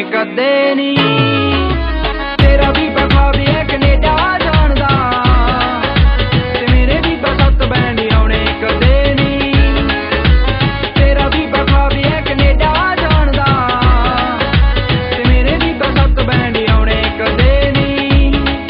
ਕਦੇ ਨਹੀਂ। ਤੇਰਾ ਵੀ ਬਖਾ ਵੀ ਹੈ ਕੈਨੇਡਾ ਜਾਣ ਦਾ, ਤੇ ਮੇਰੇ ਵੀ ਬਸਤ ਬੈਂਡ ਆਉਣੇ ਕਦੇ ਨਹੀਂ। ਤੇਰਾ ਵੀ ਬਖਾ ਵੀ ਹੈ ਕੈਨੇਡਾ ਜਾਣ ਦਾ, ਤੇ ਮੇਰੇ ਵੀ ਬਸਤ ਬੈਂਡ ਆਉਣੇ ਕਦੇ ਨਹੀਂ।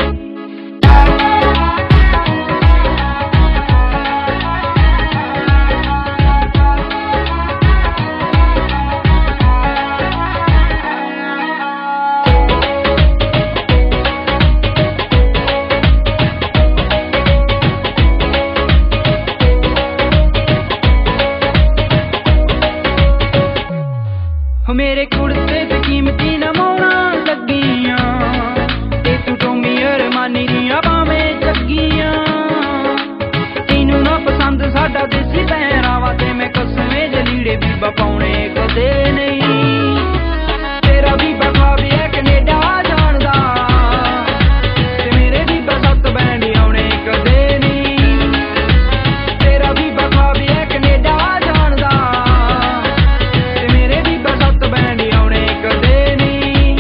ਮੇਰੇ ਕੁੜਤੇ ਤੇ ਕੀਮਤੀ ਨਵਾਉਣਾ ਲੱਗੀਆਂ, ਤੇ ਤੂੰ ਟੋਮੀ ਅਰਮਾਨੀ ਦੀਆਂ ਬਾਵੇਂ ਚੱਗੀਆਂ। ਤੈਨੂੰ ਨਾ ਪਸੰਦ ਸਾਡਾ ਦੇਸੀ ਪਹਿਰਾਵਾ, ਤੇ ਮੈਂ ਕਸਵੇਂ ਜੇ ਲੀੜੇ ਵੀ ਪਾਉਣੇ ਕਦੇ ਨਹੀਂ। ਤੇਰਾ ਵੀ ਬਖਾ ਵੀ ਹੈ ਕੈਨੇਡਾ ਜਾਣ ਦਾ, ਤੇ ਮੇਰੇ ਵੀ ਬਸਤ ਬੈਂਡ ਆਉਣੇ ਕਦੇ ਨਹੀਂ। ਤੇਰਾ ਵੀ ਬਖਾ ਵੀ ਹੈ ਕੈਨੇਡਾ ਜਾਣ ਦਾ, ਤੇ ਮੇਰੇ ਵੀ ਬਸਤ ਬੈਂਡ ਆਉਣੇ ਕਦੇ ਨਹੀਂ।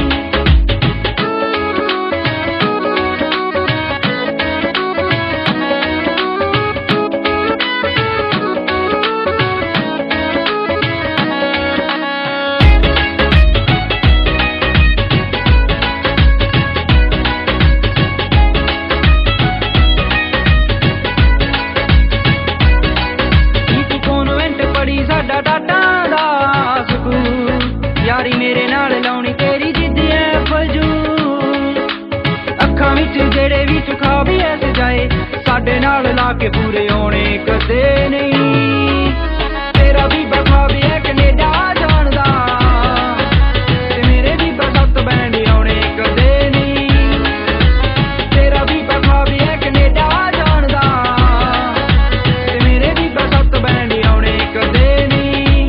ਸਾਡਾ ਡਾਟਾਂ ਦਾ ਸਕੂਲ, ਯਾਰੀ ਮੇਰੇ ਨਾਲ ਲਾਉਣੀ ਤੇਰੀ ਜਿੱਦ ਐ ਫਜ਼ੂਲ। ਅੱਖਾਂ ਵਿੱਚ ਜਿਹੜੇ ਵੀ ਚੁਖਾ ਵੀ ਐ ਸਜਾਏ, ਸਾਡੇ ਨਾਲ ਲਾ ਕੇ ਪੂਰੇ ਆਉਣੇ ਕਦੇ ਨਹੀਂ। ਤੇਰਾ ਵੀ ਬਖਾ ਵੀ ਹੈ ਕੈਨੇਡਾ ਜਾਣ ਦਾ, ਤੇ ਮੇਰੇ ਵੀ ਬਸਤ ਬੈਂਡ ਆਉਣੇ ਕਦੇ ਨਹੀਂ। ਤੇਰਾ ਵੀ ਬਖਾ ਵੀ ਹੈ ਕੈਨੇਡਾ ਜਾਣ ਦਾ, ਤੇ ਮੇਰੇ ਵੀ ਬਸਤ ਬੈਂਡ ਆਉਣੇ ਕਦੇ ਨਹੀਂ।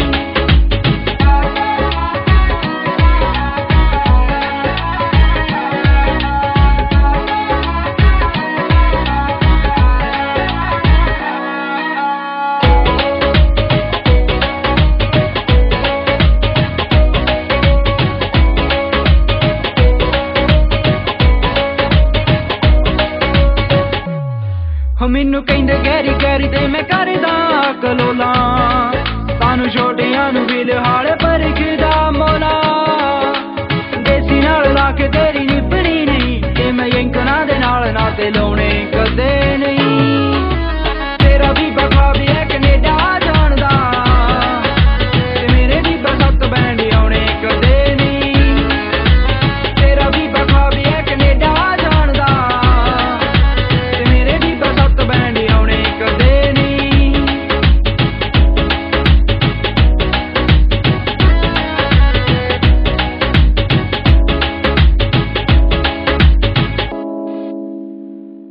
ਮੈਨੂੰ ਕਹਿੰਦੇ ਗੈਰੀ ਗੈਰੀ ਤੇ ਮੈਂ ਕਰਦਾ ਕਲੋਲਾਂ, ਸਾਨੂੰ ਛੋਟਿਆਂ ਨੂੰ ਵੀ ਲਿਹਾਲ ਪਰਖਦਾ ਮੌਲਾ।